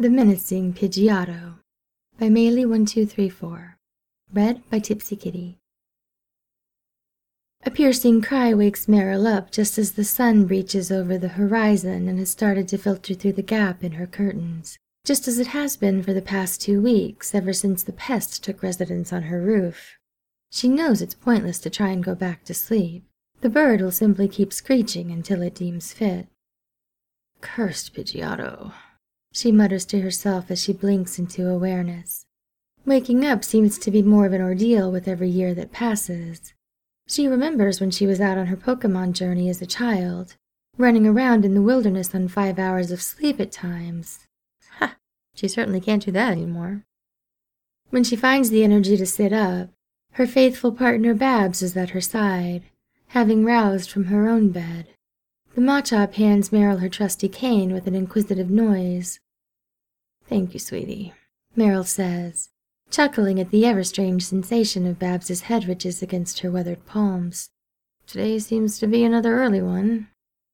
The Menacing Pidgeotto by Maylee1234. Read by Tipsy Kitty. A piercing cry wakes Meryl up just as the sun breaches over the horizon and has started to filter through the gap in her curtains, just as it has been for the past 2 weeks, ever since the pest took residence on her roof. She knows it's pointless to try and go back to sleep. The bird will simply keep screeching until it deems fit. Cursed Pidgeotto, she mutters to herself as she blinks into awareness. Waking up seems to be more of an ordeal with every year that passes. She remembers when she was out on her Pokemon journey as a child, running around in the wilderness on 5 hours of sleep at times. Ha! She certainly can't do that anymore. When she finds the energy to sit up, her faithful partner Babs is at her side, having roused from her own bed. The Machop hands Meryl her trusty cane with an inquisitive noise. "Thank you, sweetie," Meryl says, chuckling at the ever-strange sensation of Babs's head ridges against her weathered palms. "Today seems to be another early one."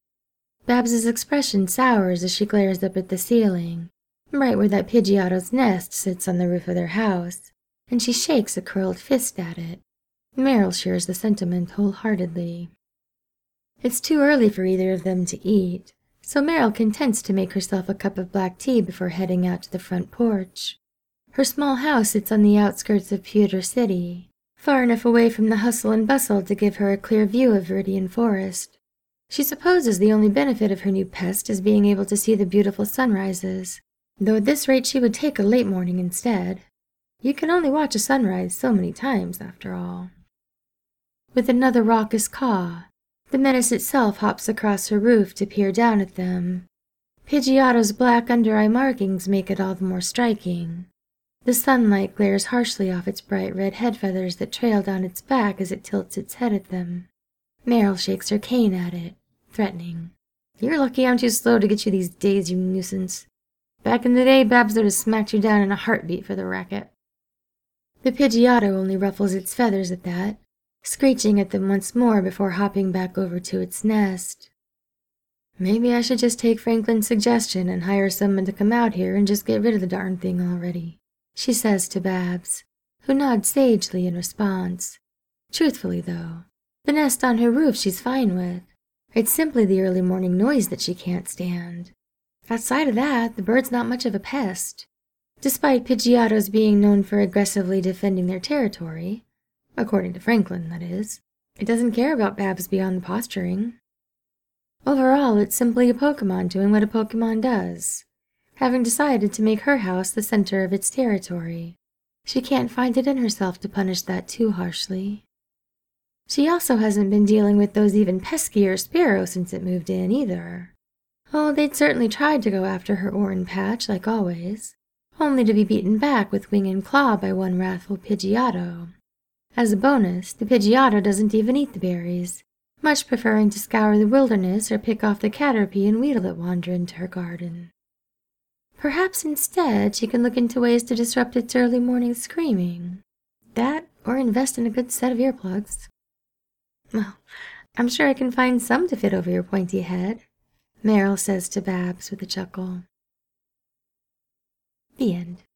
Babs's expression sours as she glares up at the ceiling, right where that Pidgeotto's nest sits on the roof of their house, and she shakes a curled fist at it. Meryl shares the sentiment wholeheartedly. It's too early for either of them to eat, so Meryl contents to make herself a cup of black tea before heading out to the front porch. Her small house sits on the outskirts of Pewter City, far enough away from the hustle and bustle to give her a clear view of Viridian Forest. She supposes the only benefit of her new pest is being able to see the beautiful sunrises, though at this rate she would take a late morning instead. You can only watch a sunrise so many times, after all. With another raucous caw, the menace itself hops across her roof to peer down at them. Pidgeotto's black under-eye markings make it all the more striking. The sunlight glares harshly off its bright red head feathers that trail down its back as it tilts its head at them. Meryl shakes her cane at it, threatening. "You're lucky I'm too slow to get you these days, you nuisance. Back in the day, Babs would have smacked you down in a heartbeat for the racket." The Pidgeotto only ruffles its feathers at that, screeching at them once more before hopping back over to its nest. "Maybe I should just take Franklin's suggestion and hire someone to come out here and just get rid of the darn thing already," she says to Babs, who nods sagely in response. Truthfully, though, the nest on her roof she's fine with. It's simply the early morning noise that she can't stand. Outside of that, the bird's not much of a pest. Despite Pidgeottos being known for aggressively defending their territory, according to Franklin, that is, it doesn't care about Babs beyond the posturing. Overall, it's simply a Pokemon doing what a Pokemon does, having decided to make her house the center of its territory. She can't find it in herself to punish that too harshly. She also hasn't been dealing with those even peskier Spearow since it moved in, either. Oh, they'd certainly tried to go after her Oran Patch, like always, only to be beaten back with wing and claw by one wrathful Pidgeotto. As a bonus, the Pidgeotto doesn't even eat the berries, much preferring to scour the wilderness or pick off the Caterpie and Weedle that wander into her garden. Perhaps instead she can look into ways to disrupt its early morning screaming. That, or invest in a good set of earplugs. "Well, I'm sure I can find some to fit over your pointy head," Meryl says to Babs with a chuckle. The end.